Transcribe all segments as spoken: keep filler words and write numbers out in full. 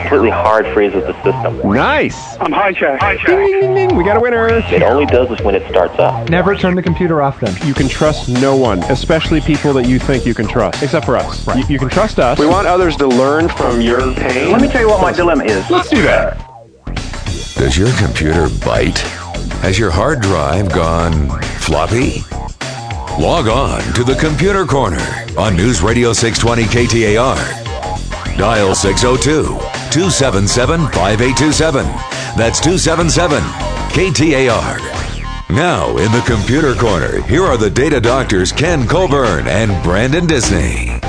completely hard freeze with the system. Nice. I'm hijacked. hijacked. Ding, ding, ding, ding. We got a winner. It only does this when it starts up. Never turn the computer off then. You can trust no one, especially people that you think you can trust, except for us. Right. You, you can trust us. We want others to learn from your pain. Let me tell you what my dilemma is. Let's do that. Does your computer bite? Has your hard drive gone floppy? Log on to the Computer Corner on News Radio six twenty K T A R. Dial six oh two, two seven seven, five eight two seven. That's two seven seven K T A R. Now, in the Computer Corner, here are the data doctors Ken Coburn and Brandon Disney.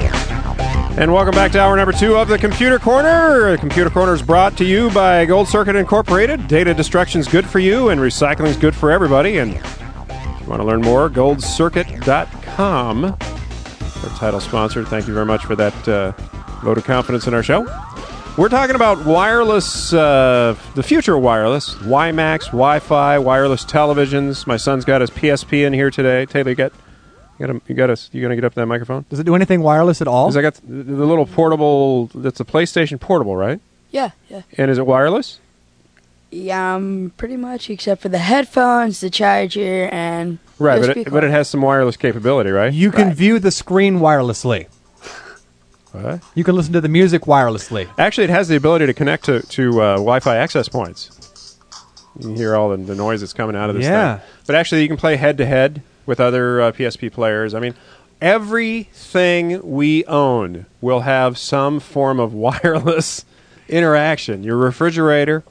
And welcome back to hour number two of the Computer Corner. The Computer Corner is brought to you by Gold Circuit Incorporated. Data destruction is good for you, and recycling is good for everybody. And if you want to learn more, gold circuit dot com. Our title sponsor. Thank you very much for that uh, vote of confidence in our show. We're talking about wireless, uh, the future of wireless, WiMAX, Wi-Fi, wireless televisions. My son's got his P S P in here today. Taylor, you got, you got, a, you got us. You gonna get up to that microphone? Does it do anything wireless at all? 'Cause I got the, the little portable. That's a PlayStation Portable, right? Yeah, yeah. And is it wireless? Yeah, um, pretty much, except for the headphones, the charger, and Right, U S but B it, but it has some wireless capability, right? You can Right. view the screen wirelessly. What? You can listen to the music wirelessly. Actually, it has the ability to connect to, to uh, Wi-Fi access points. You can hear all the, the noise that's coming out of this Yeah. thing. But actually, you can play head-to-head with other uh, P S P players. I mean, everything we own will have some form of wireless interaction. Your refrigerator,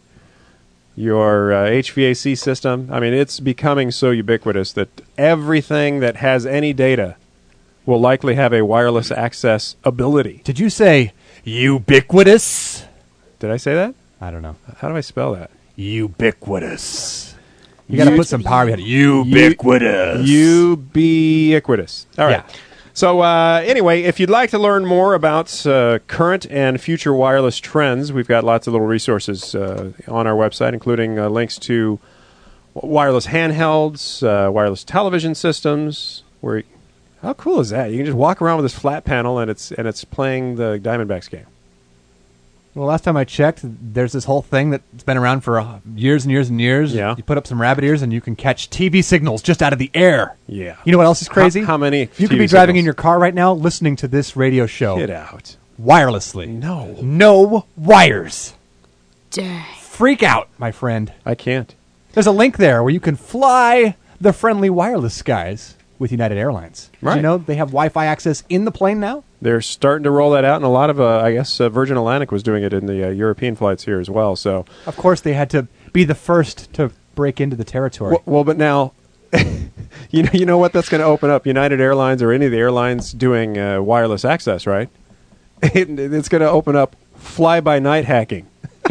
your uh, H V A C system. I mean, it's becoming so ubiquitous that everything that has any data will likely have a wireless access ability. Did you say ubiquitous? Did I say that? I don't know. How do I spell that? Ubiquitous. You got to put some power behind it. Ubiquitous. Ubiquitous. All right. Yeah. So uh, anyway, if you'd like to learn more about uh, current and future wireless trends, we've got lots of little resources uh, on our website, including uh, links to wireless handhelds, uh, wireless television systems. Where, how cool is that? You can just walk around with this flat panel, and it's and it's playing the Diamondbacks game. Well, last time I checked, there's this whole thing that's been around for uh, years and years and years. Yeah. You put up some rabbit ears, and you can catch T V signals just out of the air. Yeah. You know what else is crazy? How, how many? You T V could be driving signals? in your car right now, listening to this radio show. Get out. Wirelessly. No. No wires. Dang. Freak out, my friend. I can't. There's a link there where you can fly the friendly wireless skies with United Airlines. Did Right. you know they have Wi-Fi access in the plane now? They're starting to roll that out, and a lot of, uh, I guess, uh, Virgin Atlantic was doing it in the uh, European flights here as well. So, Of course, they had to be the first to break into the territory. well, well but now, you know, you know what? That's going to open up United Airlines or any of the airlines doing uh, wireless access, right? It, it's going to open up fly-by-night hacking.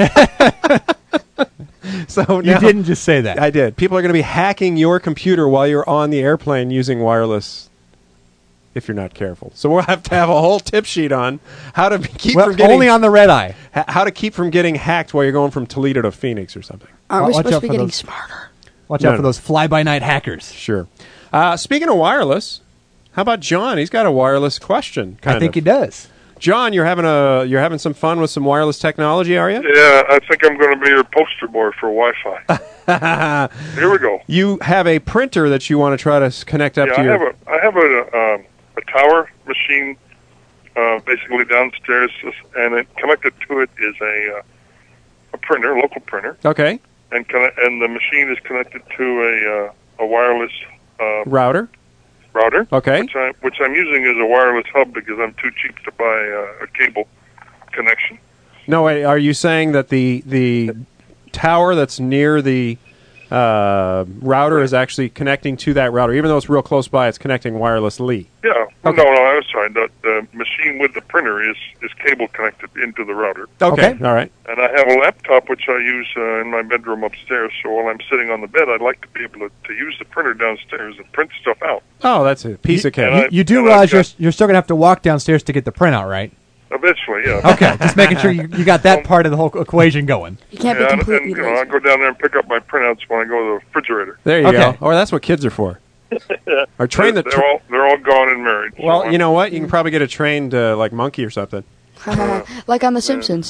So you now, didn't just say that. I did. People are going to be hacking your computer while you're on the airplane using wireless. If you're not careful, so we'll have to have a whole tip sheet on how to keep well, from getting only on the red eye. ha- how to keep from getting hacked while you're going from Toledo to Phoenix or something. Aren't Wa- we watch supposed out to be for getting those- smarter? Watch No, out for no. those fly-by-night hackers. Sure. Uh, speaking of wireless, how about John? He's got a wireless question. Kind I think of. he does. John, you're having a you're having some fun with some wireless technology, are you? Yeah, I think I'm going to be your poster boy for Wi-Fi. Here we go. You have a printer that you want to try to s- connect up Yeah, to I your. have a I have a um, a tower machine, uh, basically downstairs, and it, connected to it is a uh, a printer, local printer, Okay. and conne- and the machine is connected to a uh, a wireless uh, Router. router. Okay. Which, I, which I'm using as a wireless hub because I'm too cheap to buy uh, a cable connection. No, wait. Are you saying that the the tower that's near the uh, router is actually connecting to that router, even though it's real close by? It's connecting wirelessly. Yeah. Okay. No, no, I'm sorry. The, the machine with the printer is, is cable connected into the router. Okay. Okay. All right. And I have a laptop which I use uh, in my bedroom upstairs. So while I'm sitting on the bed, I'd like to be able to, to use the printer downstairs and print stuff out. Oh, that's a piece of and cake. I- You do and realize I've you're, got- you're still going to have to walk downstairs to get the printout, right? Eventually, yeah. Okay, just making sure you, you got that part of the whole equation going. You can't Yeah, be and, and completely you know, I lazy. go down there and pick up my printouts when I go to the refrigerator. There you Okay. go. Or that's what kids are for. Or train the. they're, Tra- they're all they're all gone and married. so well, I'm- you know what? You can probably get a trained uh, like monkey or something. Like on The Simpsons.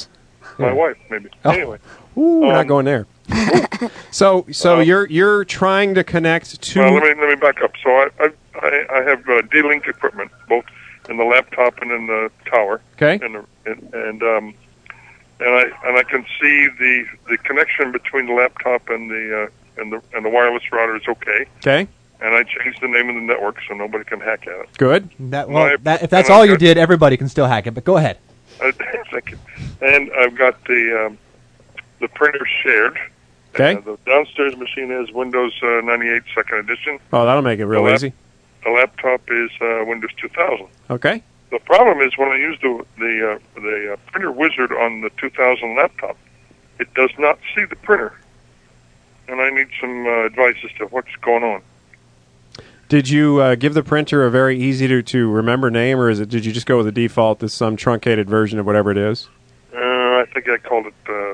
My wife, maybe. Oh. Anyway. Ooh, we're Um, not going there. so, so uh, you're you're trying to connect to. Well, let me let me back up. So I I, I I have uh, D-Link equipment, both in the laptop and in the tower. Okay. And the, and, and um and I and I can see the the connection between the laptop and the uh, and the and the wireless router is okay. Okay. And I changed the name of the network so nobody can hack at it. Good. That, well, My- that, if that's and I've all you got- did, everybody can still hack it. But go ahead. Uh, thank you. And I've got the um, the printer shared. Okay. Uh, the downstairs machine is Windows uh, ninety-eight Second Edition. Oh, that'll make it real The lap- easy. The laptop is uh, Windows two thousand. Okay. The problem is when I use the the uh, the uh, printer wizard on the two thousand laptop, it does not see the printer, and I need some uh, advice as to what's going on. Did you uh, give the printer a very easy to, to remember name, or is it? Did you just go with the default, this some truncated version of whatever it is? Uh, I think I called it uh,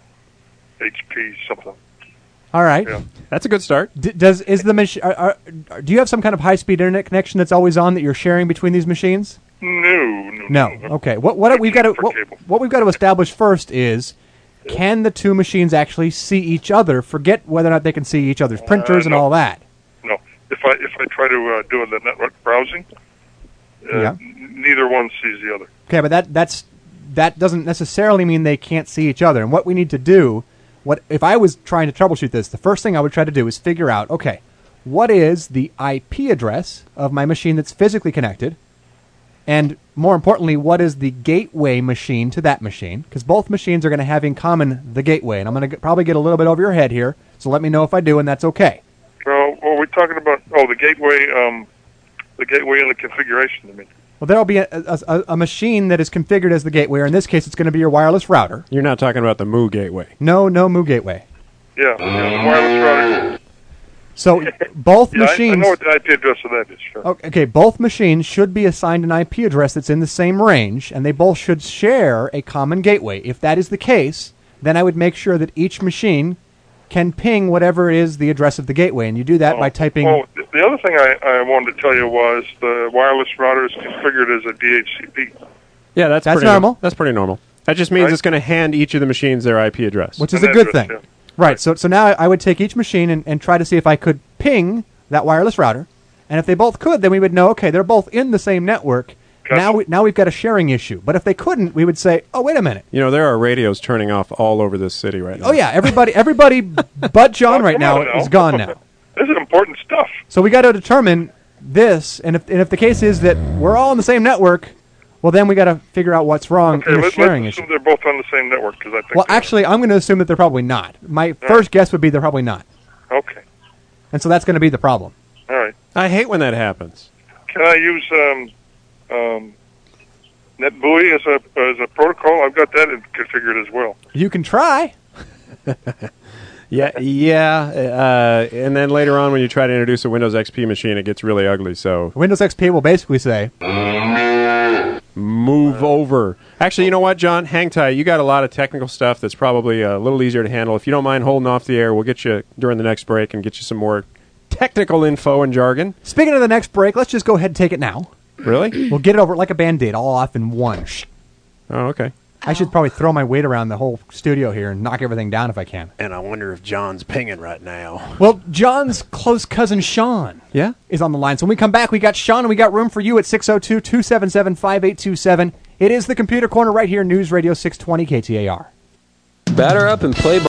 H P something. All right. Yeah. That's a good start. D- does is the machine? Do you have some kind of high speed internet connection that's always on that you're sharing between these machines? No, no, No. Okay. What what we've got to what, what we've got to establish first is, can the two machines actually see each other? Forget whether or not they can see each other's printers and no. all that. No. If I if I try to uh, do the network browsing, uh, Yeah. n- neither one sees the other. Okay, but that that's that doesn't necessarily mean they can't see each other. And what we need to do, what if I was trying to troubleshoot this, the first thing I would try to do is figure out, okay, what is the I P address of my machine that's physically connected? And more importantly, what is the gateway machine to that machine? Because both machines are going to have in common the gateway. And I'm going to probably get a little bit over your head here, so let me know if I do, and that's okay. Well, what we're talking about, oh, the gateway, um, the gateway and the configuration, I mean. Well, there will be a, a, a, a machine that is configured as the gateway, or in this case, it's going to be your wireless router. You're not talking about the Moo gateway. No, no Moo gateway. Yeah, yeah, the wireless router. So both Yeah, I, I machines... know what the I P address of that is, sure. Okay, both machines should be assigned an I P address that's in the same range, and they both should share a common gateway. If that is the case, then I would make sure that each machine can ping whatever is the address of the gateway, and you do that Oh, by typing... Oh, th- the other thing I, I wanted to tell you was the wireless router is configured as a D H C P. Yeah, that's That's pretty normal. That's pretty normal. That just means Right. it's going to hand each of the machines their I P address. which is An a good address, thing. yeah. Right, so so now I would take each machine and, and try to see if I could ping that wireless router, and if they both could, then we would know, okay, they're both in the same network. Gotcha. Now we, now we've got a sharing issue. But if they couldn't, we would say, oh, wait a minute. You know, there are radios turning off all over this city right now. Oh, yeah, everybody everybody but John Oh, right come now on now. is gone now. This is important stuff. So we got to determine this, and if and if the case is that we're all on the same network, well, then we got to figure out what's wrong Okay, in the let, sharing let's issue. assume they're both on the same network, because I think Well, they are. actually, I'm going to assume that they're probably not. My first guess would be they're probably not, Okay, and so that's going to be the problem. all right. I hate when that happens. Can I use um, um, NetBUI as a as a protocol? I've got that configured as well. You can try. Yeah, yeah. Uh, and then later on, when you try to introduce a Windows X P machine, it gets really ugly. So Windows X P will basically say, move over. Actually, you know what, John? Hang tight. You got a lot of technical stuff that's probably a little easier to handle. If you don't mind holding off the air, we'll get you during the next break and get you some more technical info and jargon. speaking of the next break, let's just go ahead and take it now. Really? We'll get it over like a Band-Aid, all off in one. Oh, okay. I should probably throw my weight around the whole studio here and knock everything down if I can. And I wonder if John's pinging right now. Well, John's close cousin Sean Yeah? is on the line. So when we come back, we got Sean and we got room for you at six oh two, two seven seven, five eight two seven. It is the Computer Corner right here, News Radio six twenty K T A R. Batter up and play ball.